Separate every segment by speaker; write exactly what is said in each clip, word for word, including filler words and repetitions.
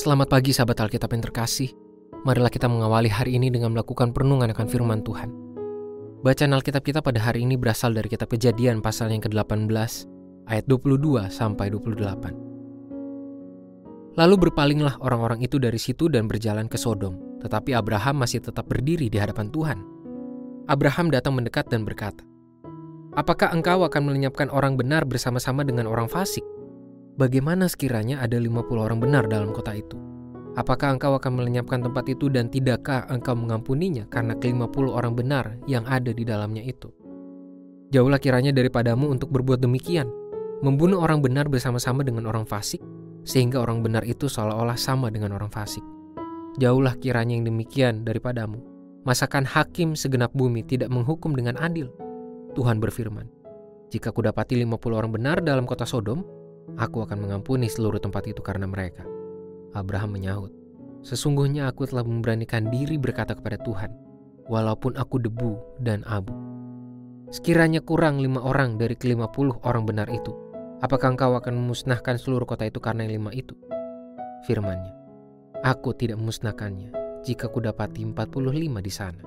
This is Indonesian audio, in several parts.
Speaker 1: Selamat pagi sahabat Alkitab yang terkasih. Marilah kita mengawali hari ini dengan melakukan perenungan akan firman Tuhan. Bacaan Alkitab kita pada hari ini berasal dari kitab Kejadian pasal yang kedelapan belas, ayat dua puluh dua sampai dua puluh delapan. Lalu berpalinglah orang-orang itu dari situ dan berjalan ke Sodom, tetapi Abraham masih tetap berdiri di hadapan Tuhan. Abraham datang mendekat dan berkata, "Apakah engkau akan melenyapkan orang benar bersama-sama dengan orang fasik? Bagaimana sekiranya ada lima puluh orang benar dalam kota itu? Apakah engkau akan melenyapkan tempat itu dan tidakkah engkau mengampuninya karena kelima puluh orang benar yang ada di dalamnya itu? Jauhlah kiranya daripadamu untuk berbuat demikian, membunuh orang benar bersama-sama dengan orang fasik, sehingga orang benar itu seolah-olah sama dengan orang fasik. Jauhlah kiranya yang demikian daripadamu. Masakan hakim segenap bumi tidak menghukum dengan adil?" Tuhan berfirman, "Jika kudapati lima puluh orang benar dalam kota Sodom, aku akan mengampuni seluruh tempat itu karena mereka." Abraham menyahut, "Sesungguhnya aku telah memberanikan diri berkata kepada Tuhan, walaupun aku debu dan abu. Sekiranya kurang lima orang dari kelima puluh orang benar itu, apakah engkau akan memusnahkan seluruh kota itu karena yang lima itu?" Firman-Nya, "Aku tidak memusnahkannya jika kudapati empat puluh lima di sana."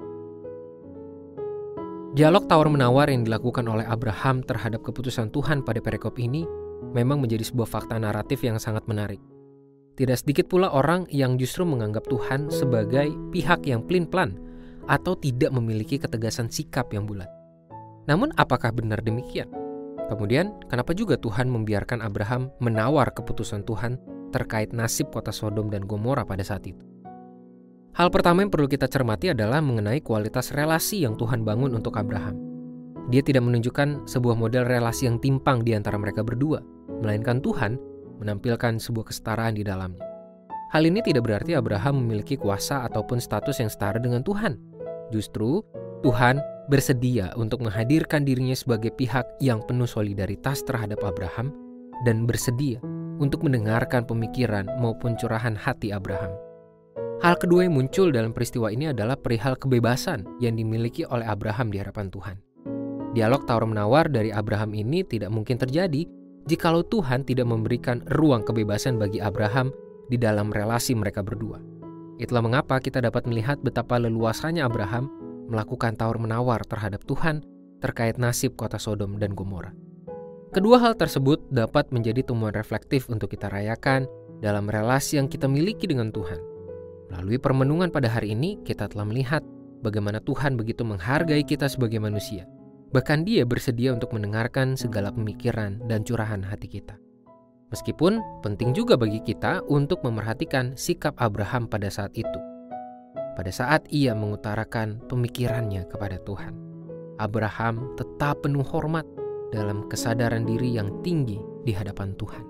Speaker 1: Dialog tawar-menawar yang dilakukan oleh Abraham terhadap keputusan Tuhan pada perikop ini memang menjadi sebuah fakta naratif yang sangat menarik. Tidak sedikit pula orang yang justru menganggap Tuhan sebagai pihak yang pelin-pelan atau tidak memiliki ketegasan sikap yang bulat. Namun apakah benar demikian? Kemudian, kenapa juga Tuhan membiarkan Abraham menawar keputusan Tuhan terkait nasib kota Sodom dan Gomora pada saat itu? Hal pertama yang perlu kita cermati adalah mengenai kualitas relasi yang Tuhan bangun untuk Abraham. Dia tidak menunjukkan sebuah model relasi yang timpang di antara mereka berdua, melainkan Tuhan menampilkan sebuah kesetaraan di dalamnya. Hal ini tidak berarti Abraham memiliki kuasa ataupun status yang setara dengan Tuhan. Justru, Tuhan bersedia untuk menghadirkan dirinya sebagai pihak yang penuh solidaritas terhadap Abraham dan bersedia untuk mendengarkan pemikiran maupun curahan hati Abraham. Hal kedua yang muncul dalam peristiwa ini adalah perihal kebebasan yang dimiliki oleh Abraham di hadapan Tuhan. Dialog tawar-menawar dari Abraham ini tidak mungkin terjadi jikalau Tuhan tidak memberikan ruang kebebasan bagi Abraham di dalam relasi mereka berdua. Itulah mengapa kita dapat melihat betapa leluasanya Abraham melakukan tawar-menawar terhadap Tuhan terkait nasib kota Sodom dan Gomora. Kedua hal tersebut dapat menjadi temuan reflektif untuk kita rayakan dalam relasi yang kita miliki dengan Tuhan. Melalui permenungan pada hari ini, kita telah melihat bagaimana Tuhan begitu menghargai kita sebagai manusia. Bahkan Dia bersedia untuk mendengarkan segala pemikiran dan curahan hati kita. Meskipun penting juga bagi kita untuk memerhatikan sikap Abraham pada saat itu. Pada saat ia mengutarakan pemikirannya kepada Tuhan, Abraham tetap penuh hormat dalam kesadaran diri yang tinggi di hadapan Tuhan.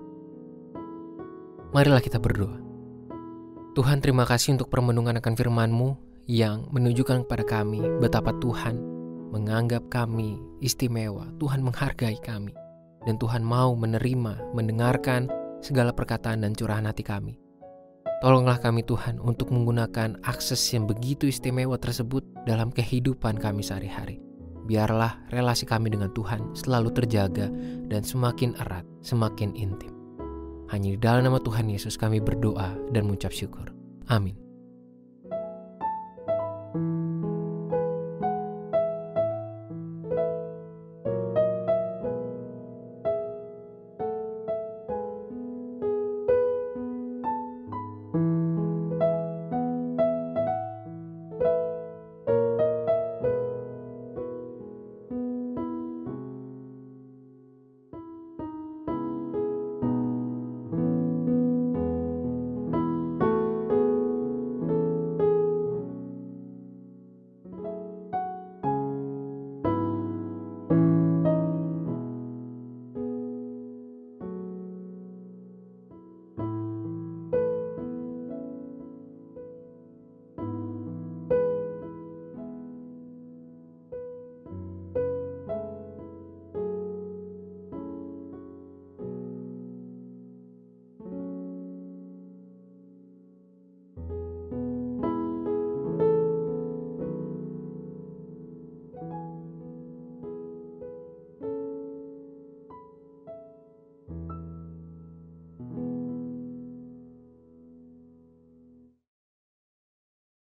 Speaker 1: Marilah kita berdoa. Tuhan, terima kasih untuk permenungan akan firman-Mu yang menunjukkan kepada kami betapa Tuhan menganggap kami istimewa, Tuhan menghargai kami, dan Tuhan mau menerima, mendengarkan segala perkataan dan curahan hati kami. Tolonglah kami Tuhan untuk menggunakan akses yang begitu istimewa tersebut dalam kehidupan kami sehari-hari. Biarlah relasi kami dengan Tuhan selalu terjaga dan semakin erat, semakin intim. Hanya di dalam nama Tuhan Yesus kami berdoa dan mengucap syukur. Amin.